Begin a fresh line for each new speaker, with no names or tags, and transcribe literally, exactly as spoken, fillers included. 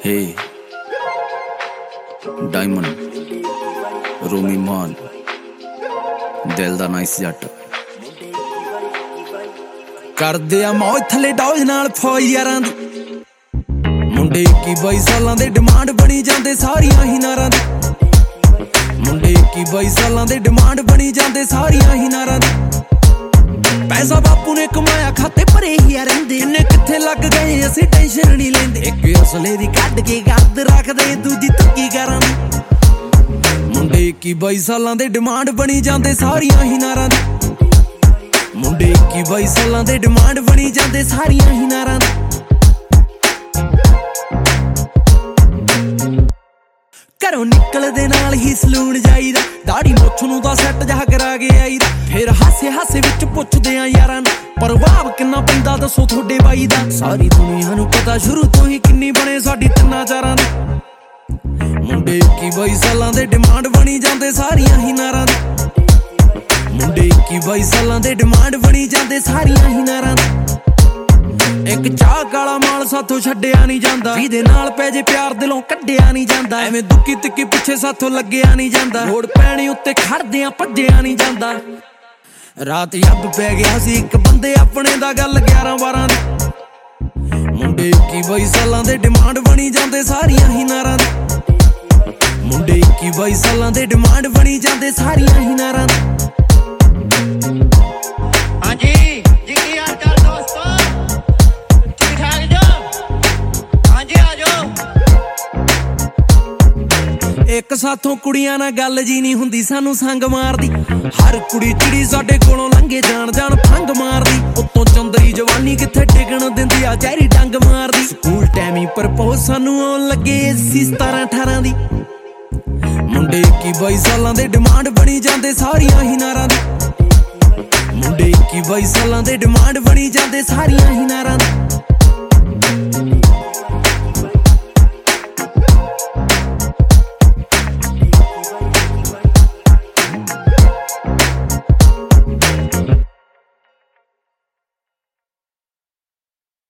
हे diamond रोमी मान दिल दा नाइस जट करदे आ मौज थले डॉज नाल फौज यारां दी मुंडे इक्की बाई सालां दे डिमांड बनी जांदे सारियां ही नारां दी मुंडे इक्की बाई सालां दे डिमांड बनी जांदे सारियां ही नारां दी पैसा बापू ने कमाया खाते भरे ही रहिंदे इन्ने कित्थे लग गए असीं टेंशन नहीं लेंदे इक असले दी कढ के गद रखदे दूजी तक्की करां मुंडे इक्की बाई सालां दे डिमांड बनी जांदे सारियां ही नारां दी मुंडे इक्की बाई सालां दे डिमांड बनी जांदे सारियां ही नारां दी घरों निकलदे नाल ही सलून जाईदा दाढ़ी मुੱਛ ਨੂੰ ਤਾਂ ਸੈੱਟ ਜਾ ਕਰਾ ਕੇ ਆਈਦਾ फिर हासे हासे विच पुछदे आ यारां नूं प्रभाव किन्ना पैंदा दसो थोड़े बाई दा सारी दुनिया नूं पता शुरू तो ही किन्नी बने साडी तिन्ना चारां दी मुंडे इक्की बाई सालां दे डिमांड बनी जांदे सारियां ही नारां दी मुंडे इक्की बाई सालां दे डिमांड बनी जांदे सारियां ही नारां दी एक चाह काला माल साथों छड्डिया नहीं जांदा जिहदे नाल पै जे प्यार दिलों कड्डिया नहीं जांदा एवें दुक्की तिक्की पिछे साथों लग्गिया नहीं जांदा लोड़ पैणी उत्ते खड़दियां भज्जिया नहीं जांदा रात जब पै गया सी एक बंदे अपने दा गल ग्यारह बारह दी मुंडे इक्की बाई सालां दे डिमांड बनी जांदे सारियां ही नारां दी मुंडे इक्की बाई सालां दे डिमांड बनी जांदे सारियां ही नारां दी
हां जी जी की हाल चाल दोस्तों ठीक ठाक जो हां जी आ जाओ
एक साथों कुड़ियां ना गल जी नहीं हुंदी सानू संग मारदी हर कुड़ी चिड़ी साडे कोलों लंघे जान जान फंग मारदी उत्तों चंदरी जवानी किथे टिकण दिंदी आ चेहरी डंग मारदी स्कूल टाइम ही प्रपोज सानू आउण लगे सी सतारां अठारां दी मुंडे इक्की बाई सालां दे डिमांड बनी जांदे सारियां ही नारां दी मुंडे इक्की बाई सालां दे डिमांड बनी जांदे सारियां ही नारां दी